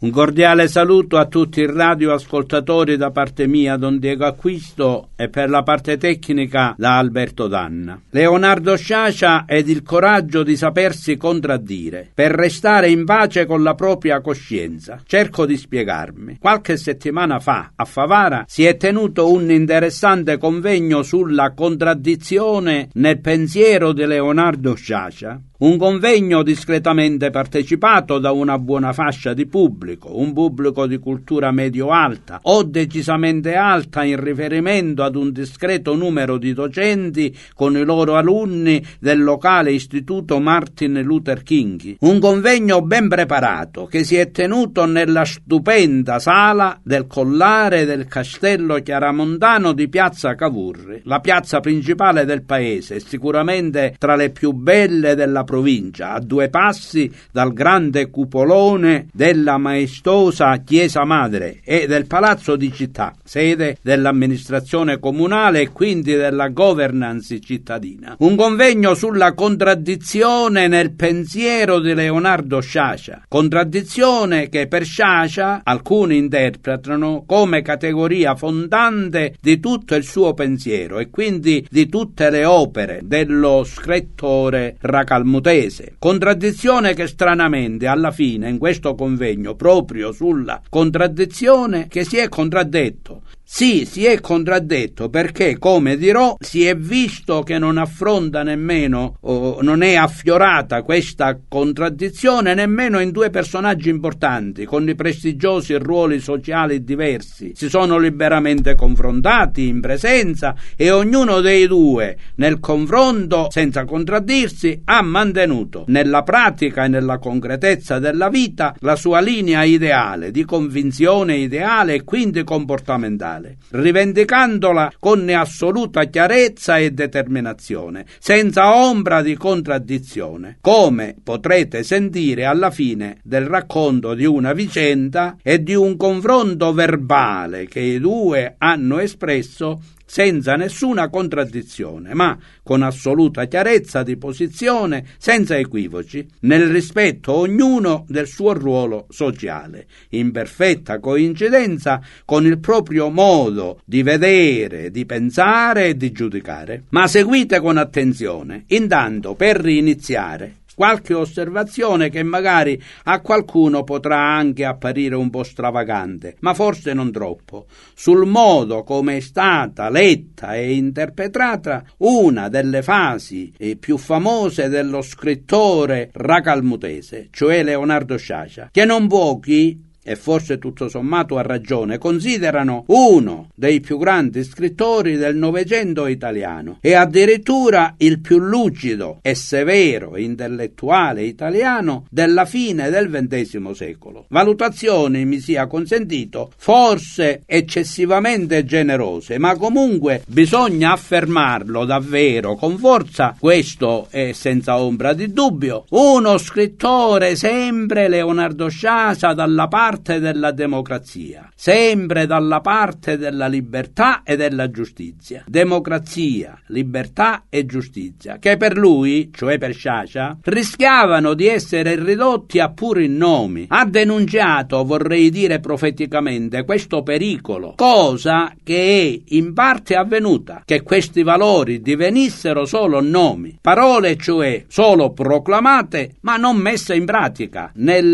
Un cordiale saluto a tutti i radioascoltatori da parte mia, Don Diego Acquisto, e per la parte tecnica da Alberto Danna. Leonardo Sciascia ed il coraggio di sapersi contraddire per restare in pace con la propria coscienza. Cerco di spiegarmi. Qualche settimana fa a Favara si è tenuto un interessante convegno sulla contraddizione nel pensiero di Leonardo Sciascia. Un convegno discretamente partecipato da una buona fascia di pubblico, un pubblico di cultura medio-alta o decisamente alta in riferimento ad un discreto numero di docenti con i loro alunni del locale istituto Martin Luther King. Un convegno ben preparato che si è tenuto nella stupenda sala del Collare del Castello Chiaramontano di Piazza Cavour, la piazza principale del paese, sicuramente tra le più belle della provincia, a 2 passi dal grande cupolone della maestosa Chiesa Madre e del Palazzo di Città, sede dell'amministrazione comunale e quindi della governance cittadina. Un convegno sulla contraddizione nel pensiero di Leonardo Sciascia, contraddizione che per Sciascia alcuni interpretano come categoria fondante di tutto il suo pensiero e quindi di tutte le opere dello scrittore racalmutese. Contraddizione che stranamente alla fine in questo convegno, proprio sulla contraddizione, che si è contraddetto. Sì, si è contraddetto perché, come dirò, si è visto che non affronta nemmeno, non è affiorata questa contraddizione nemmeno in 2 personaggi importanti, con i prestigiosi ruoli sociali diversi. Si sono liberamente confrontati in presenza e ognuno dei 2, nel confronto, senza contraddirsi, ha mantenuto nella pratica e nella concretezza della vita la sua linea ideale, di convinzione ideale e quindi comportamentale, rivendicandola con assoluta chiarezza e determinazione, senza ombra di contraddizione, come potrete sentire alla fine del racconto di una vicenda e di un confronto verbale che i 2 hanno espresso senza nessuna contraddizione, ma con assoluta chiarezza di posizione, senza equivoci, nel rispetto ognuno del suo ruolo sociale, in perfetta coincidenza con il proprio modo di vedere, di pensare e di giudicare. Ma seguite con attenzione, intanto, per iniziare, qualche osservazione che magari a qualcuno potrà anche apparire un po' stravagante, ma forse non troppo, sul modo come è stata letta e interpretata una delle fasi più famose dello scrittore racalmutese, cioè Leonardo Sciascia, che non pochi, e forse tutto sommato ha ragione, considerano uno dei più grandi scrittori del Novecento italiano e addirittura il più lucido e severo intellettuale italiano della fine del XX secolo. Valutazioni, mi sia consentito, forse eccessivamente generose, ma comunque bisogna affermarlo davvero con forza, questo è senza ombra di dubbio, uno scrittore sempre Leonardo Sciascia dalla parte della democrazia, sempre dalla parte della libertà e della giustizia. Democrazia, libertà e giustizia, che per lui, cioè per Sciascia, rischiavano di essere ridotti a puri nomi. Ha denunciato, vorrei dire profeticamente, questo pericolo, cosa che è in parte avvenuta, che questi valori divenissero solo nomi, parole cioè solo proclamate ma non messe in pratica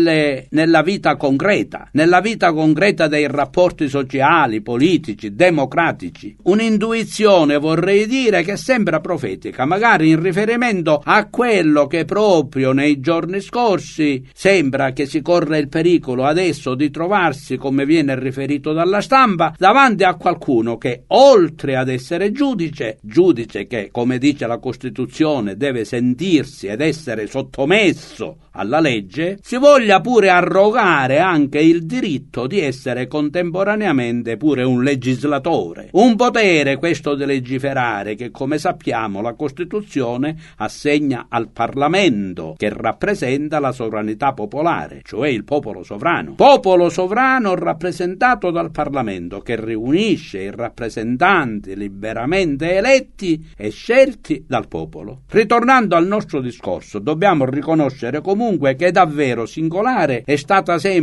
nella vita concreta, nella vita concreta dei rapporti sociali, politici, democratici. Un'intuizione, vorrei dire, che sembra profetica, magari in riferimento a quello che proprio nei giorni scorsi sembra che si corre il pericolo adesso di trovarsi, come viene riferito dalla stampa, davanti a qualcuno che, oltre ad essere giudice che, come dice la Costituzione, deve sentirsi ed essere sottomesso alla legge, si voglia pure arrogare anche il diritto di essere contemporaneamente pure un legislatore. Un potere, questo di legiferare, che come sappiamo la Costituzione assegna al Parlamento, che rappresenta la sovranità popolare, cioè il popolo sovrano. Popolo sovrano rappresentato dal Parlamento, che riunisce i rappresentanti liberamente eletti e scelti dal popolo. Ritornando al nostro discorso, dobbiamo riconoscere comunque che davvero singolare è stata sempre in Sciascia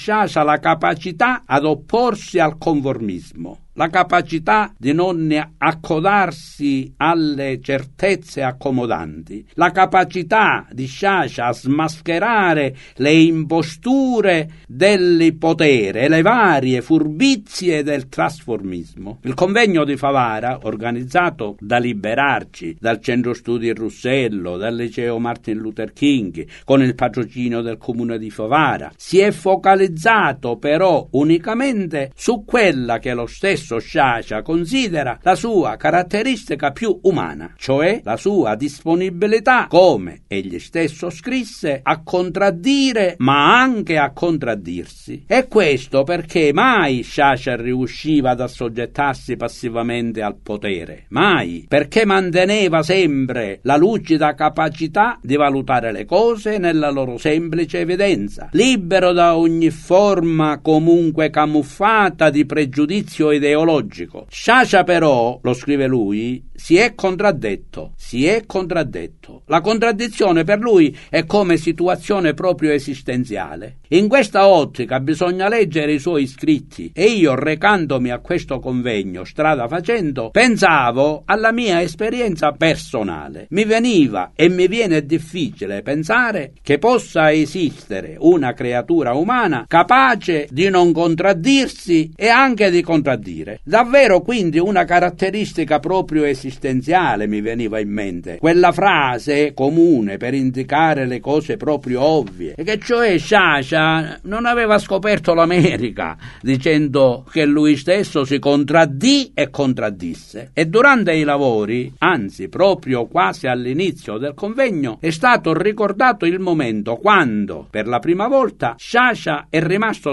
Sciascia la capacità ad opporsi al conformismo, la capacità di non accodarsi alle certezze accomodanti, la capacità di Sciascia a smascherare le imposture del potere e le varie furbizie del trasformismo. Il convegno di Favara, organizzato da Liberarci, dal Centro Studi Russello, dal Liceo Martin Luther King, con il patrocinio del Comune di Favara, si è focalizzato però unicamente su quella che lo stesso Sciascia considera la sua caratteristica più umana, cioè la sua disponibilità, come egli stesso scrisse, a contraddire ma anche a contraddirsi. E questo perché mai Sciascia riusciva ad assoggettarsi passivamente al potere, mai, perché manteneva sempre la lucida capacità di valutare le cose nella loro semplice evidenza, libero da ogni forma comunque camuffata di pregiudizio ideologico. Sciascia però, lo scrive lui, si è contraddetto. La contraddizione per lui è come situazione proprio esistenziale. In questa ottica bisogna leggere i suoi scritti e io, recandomi a questo convegno strada facendo, pensavo alla mia esperienza personale. Mi veniva e mi viene difficile pensare che possa esistere una creatura umana capace di non contraddirsi e anche di contraddire. Davvero quindi una caratteristica proprio esistenziale mi veniva in mente, quella frase comune per indicare le cose proprio ovvie, e che cioè Sciascia non aveva scoperto l'America dicendo che lui stesso si contraddì e contraddisse. E durante i lavori, anzi proprio quasi all'inizio del convegno, è stato ricordato il momento quando per la prima volta Sciascia è rimasto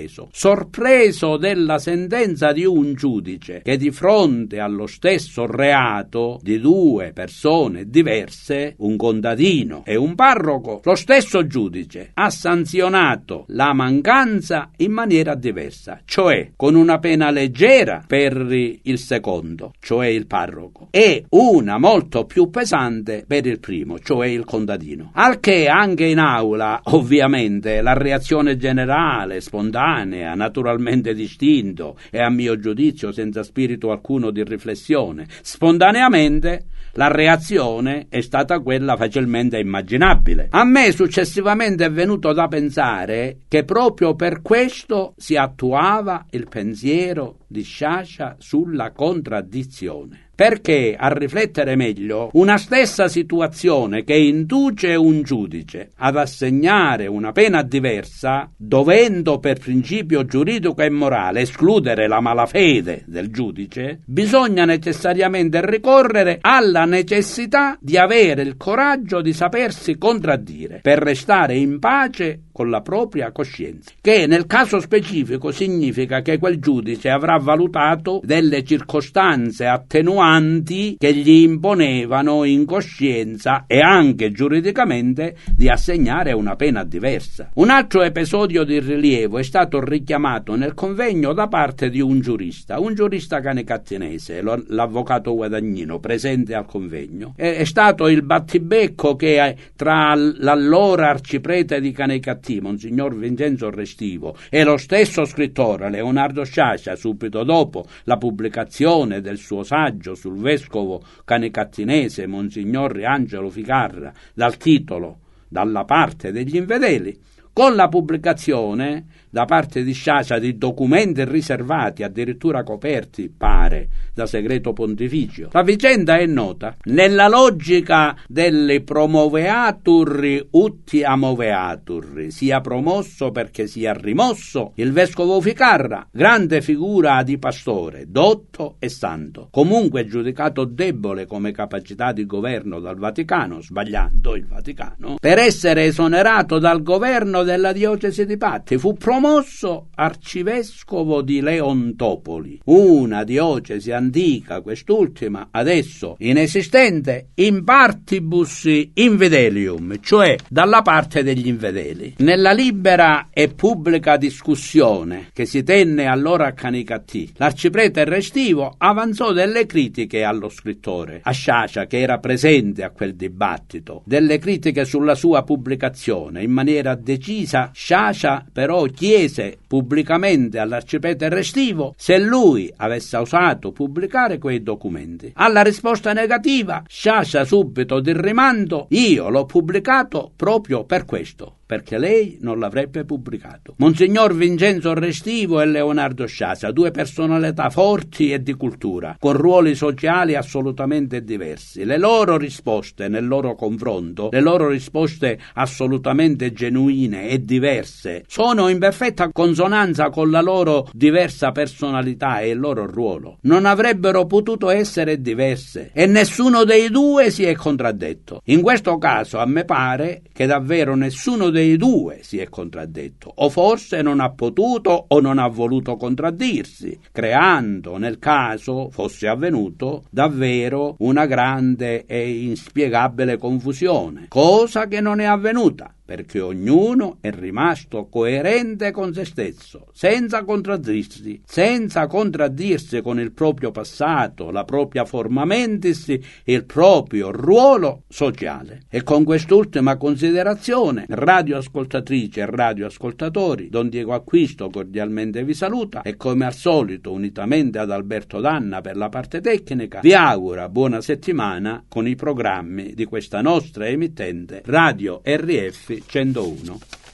sorpreso della sentenza di un giudice che di fronte allo stesso reato di due persone diverse, un contadino e un parroco, lo stesso giudice ha sanzionato la mancanza in maniera diversa, cioè con una pena leggera per il secondo, cioè il parroco, e una molto più pesante per il primo, cioè il contadino. Al che anche in aula, ovviamente, la reazione generale, spontanea, naturalmente distinto e a mio giudizio senza spirito alcuno di riflessione, spontaneamente la reazione è stata quella facilmente immaginabile. A me successivamente è venuto da pensare che proprio per questo si attuava il pensiero di Sciascia sulla contraddizione. Perché, a riflettere meglio, una stessa situazione che induce un giudice ad assegnare una pena diversa, dovendo per principio giuridico e morale escludere la malafede del giudice, bisogna necessariamente ricorrere alla necessità di avere il coraggio di sapersi contraddire per restare in pace con la propria coscienza, che nel caso specifico significa che quel giudice avrà valutato delle circostanze attenuanti che gli imponevano in coscienza e anche giuridicamente di assegnare una pena diversa. Un altro episodio di rilievo è stato richiamato nel convegno da parte di un giurista canecattinese, l'avvocato Guadagnino, presente al convegno. È stato il battibecco che tra l'allora arciprete di Canecattino, Monsignor Vincenzo Restivo, e lo stesso scrittore Leonardo Sciascia, subito dopo la pubblicazione del suo saggio sul vescovo canecattinese Monsignor Angelo Ficarra dal titolo Dalla parte degli infedeli, con la pubblicazione da parte di Sciascia di documenti riservati, addirittura coperti, pare, da segreto pontificio. La vicenda è nota. Nella logica delle promoveatur uti amoveatur, sia promosso perché sia rimosso, il vescovo Ficarra, grande figura di pastore, dotto e santo, comunque giudicato debole come capacità di governo dal Vaticano, sbagliando il Vaticano, per essere esonerato dal governo della diocesi di Patti, fu promosso arcivescovo di Leontopoli, una diocesi antica, quest'ultima adesso inesistente, in partibus infidelium, cioè dalla parte degli infedeli. Nella libera e pubblica discussione che si tenne allora a Canicattì, l'arciprete Restivo avanzò delle critiche allo scrittore, a Sciascia, che era presente a quel dibattito, delle critiche sulla sua pubblicazione. In maniera decisa Sciascia però chiese chiese pubblicamente all'arciprete Restivo se lui avesse osato pubblicare quei documenti. Alla risposta negativa, Sciascia subito di rimando: io l'ho pubblicato proprio per questo, perché lei non l'avrebbe pubblicato. Monsignor Vincenzo Restivo e Leonardo Sciascia, due personalità forti e di cultura, con ruoli sociali assolutamente diversi. Le loro risposte nel loro confronto, le loro risposte assolutamente genuine e diverse, sono in perfetta consonanza con la loro diversa personalità e il loro ruolo. Non avrebbero potuto essere diverse e nessuno dei due si è contraddetto. In questo caso a me pare che davvero nessuno dei due si è contraddetto, o forse non ha potuto o non ha voluto contraddirsi, creando, nel caso fosse avvenuto, davvero una grande e inspiegabile confusione, cosa che non è avvenuta, perché ognuno è rimasto coerente con se stesso, senza contraddirsi con il proprio passato, la propria forma mentis e il proprio ruolo sociale. E con quest'ultima considerazione, radioascoltatrici e radioascoltatori, Don Diego Acquisto cordialmente vi saluta e come al solito, unitamente ad Alberto Danna per la parte tecnica, vi augura buona settimana con i programmi di questa nostra emittente Radio RF 101.